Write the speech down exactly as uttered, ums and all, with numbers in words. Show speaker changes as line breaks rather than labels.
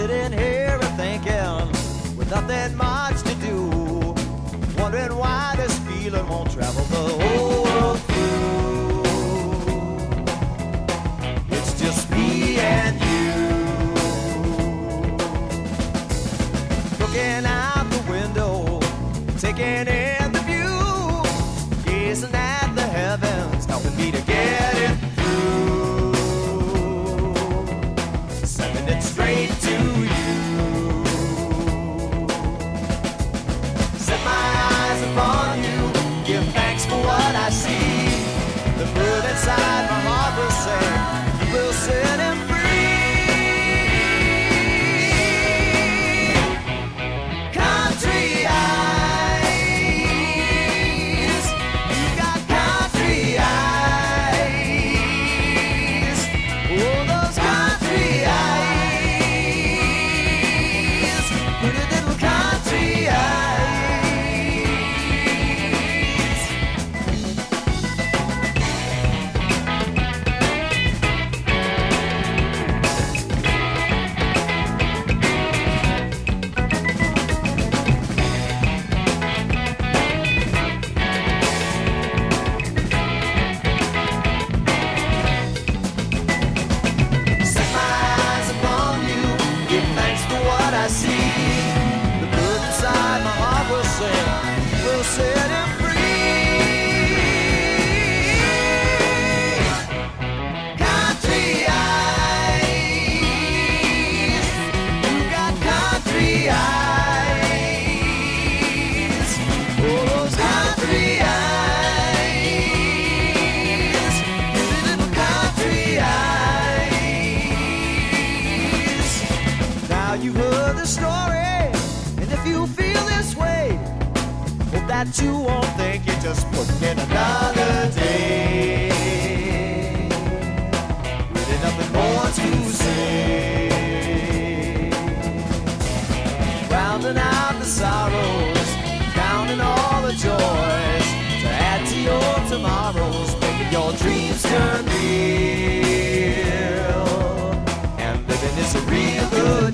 sitting here and thinking, with nothing much to do, wondering why this feeling won't travel the whole world through. It's just me and you, looking out the window, taking in the view, gazing at the heavens, helping me to get it through, sending it straight to you. Set my eyes upon you, give thanks for what I see. The bird inside my heart will say, you will set him free. Country eyes, you got country eyes. Oh, those country eyes, pretty little country eyes. Set my eyes upon you, give thanks for what I see. The bird inside my heart will sing, will set him free. Country eyes, you got country eyes. Oh, those country eyes, pretty little country eyes. Now you've heard the story, and if you feel this way, hope that you won't think you're just putting in another day. Really nothing more to say. Rounding out the sorrows, counting all the joys, to add to your tomorrows, making your dreams turn real. And living is a real good